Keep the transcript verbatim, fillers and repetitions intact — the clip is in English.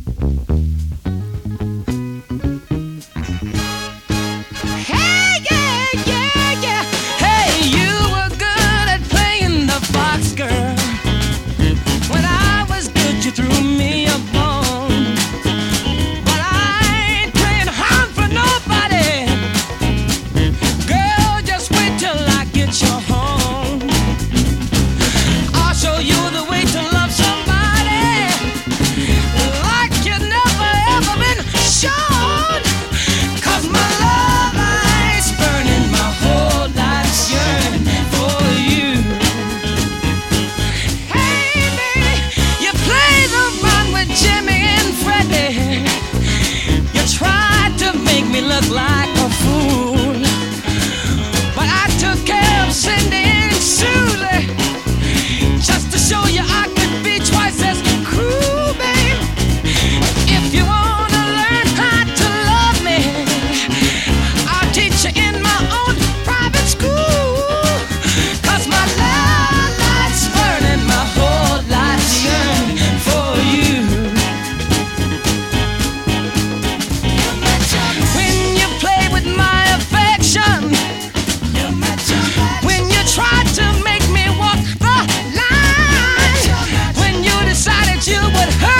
Hey, yeah, yeah, yeah. Hey, you were good at playing the fox, girl. When I was good, you threw me a bone. But I ain't playing hard for nobody. Girl, just wait till I get you home. I'll show you the way to love somebody like you never ever been shown. 'Cause my love light's burning, my whole life's yearning for you. Hey, baby, you play the run with Jimmy and Freddie. You tried to make me look like a fool, but I took care of Cindy and Susie just to show you I could be twice as cool, babe. If you wanna learn how to love me, I'll teach you in my own private school. 'Cause my love light's burning, my whole life's yearning for you. When you play with my affection, when you tried to make me walk the line, when you decided you would hurt